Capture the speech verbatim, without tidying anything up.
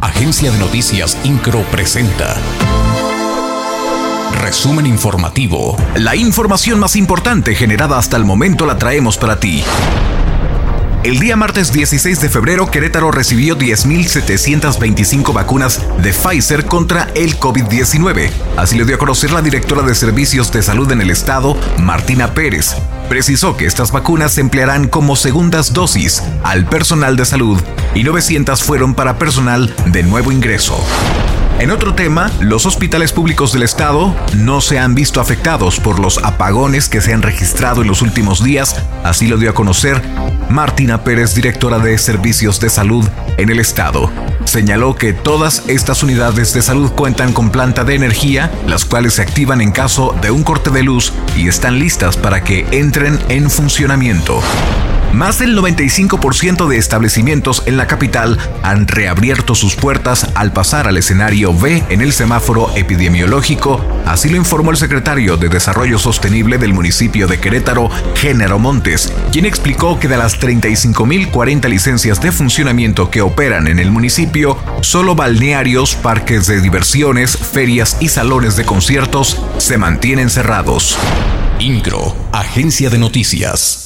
Agencia de Noticias Incro presenta Resumen informativo. La información más importante generada hasta el momento la traemos para ti. El día martes dieciséis de febrero, Querétaro recibió diez mil setecientas veinticinco vacunas de Pfizer contra el COVID diecinueve. Así lo dio a conocer la directora de Servicios de Salud en el estado, Martina Pérez. Precisó que estas vacunas se emplearán como segundas dosis al personal de salud y novecientas fueron para personal de nuevo ingreso. En otro tema, los hospitales públicos del estado no se han visto afectados por los apagones que se han registrado en los últimos días, así lo dio a conocer Martina Pérez, directora de Servicios de Salud en el estado. Señaló que todas estas unidades de salud cuentan con planta de energía, las cuales se activan en caso de un corte de luz y están listas para que entren en funcionamiento. Más del noventa y cinco por ciento de establecimientos en la capital han reabierto sus puertas al pasar al escenario B en el semáforo epidemiológico, así lo informó el secretario de Desarrollo Sostenible del municipio de Querétaro, Género Montes, quien explicó que de las treinta y cinco mil cuarenta licencias de funcionamiento que operan en el municipio, solo balnearios, parques de diversiones, ferias y salones de conciertos se mantienen cerrados. Incro, Agencia de Noticias.